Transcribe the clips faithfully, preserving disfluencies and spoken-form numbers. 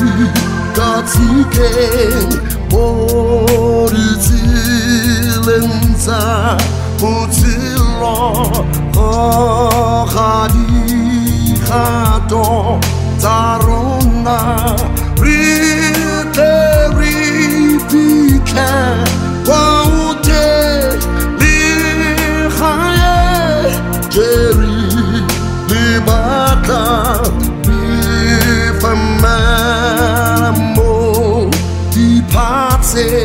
Katsiken Boritilenza Putilo Khadi Khato Tarona Rite Ripika Waute Lihaye Jerry Libata Lifamamo Dipatse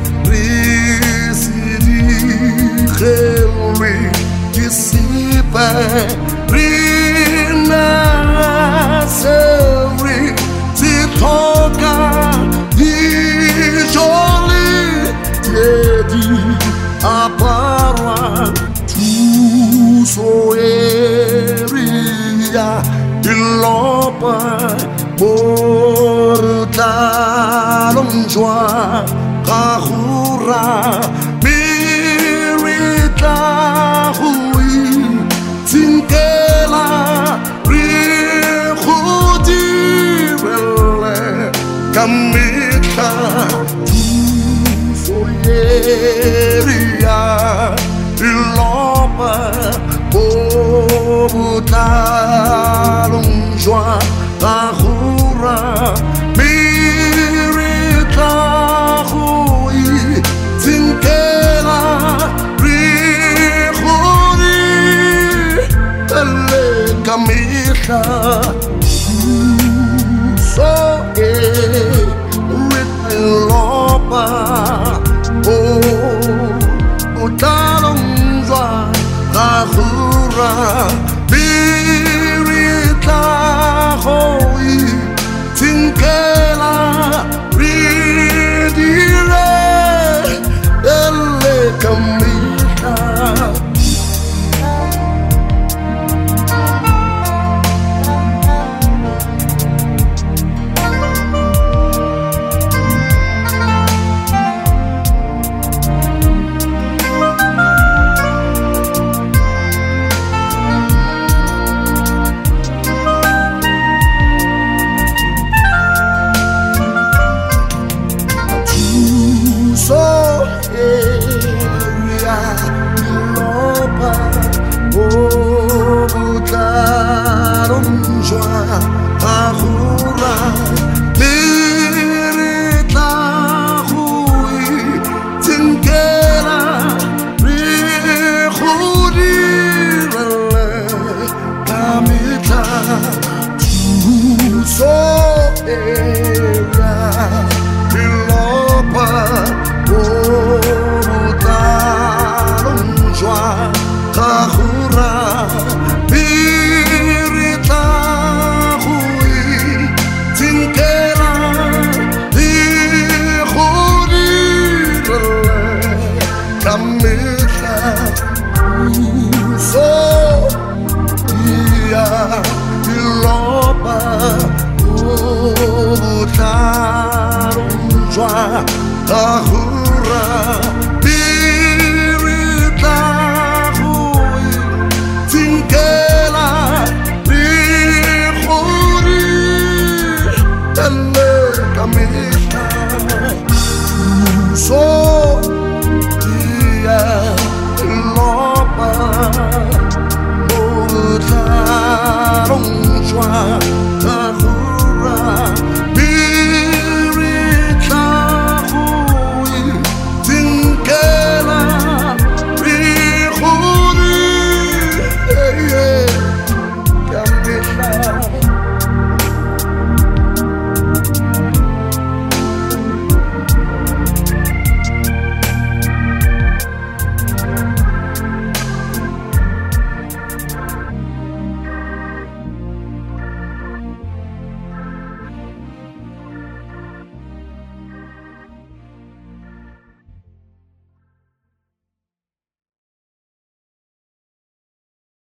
Risidi Kheli Disipa Rina Sevri Titoka Dijoli Dedi Apara Tusoeria Ilopa Mortalonjwa Kahura Mirita Hui Tinkela Rihudi Rele Kamika Tusoeria Ilopa Mortalonjwa Kahura Mirita Hui Tinkela Rihuri Ele Kamika So e Rilopa Oh Utalonjwa Kahura Mirita Hui Tinkela Ridire Ele Kamika Ahura Mirita Hui Tinkela Rihuri Kamita Tuso Era Ilopa Orutalonjwa Ahura So yeah, Ilopa Utarunjwa Ahura Mirita Hui Tinkela Rihuri Ele Kamika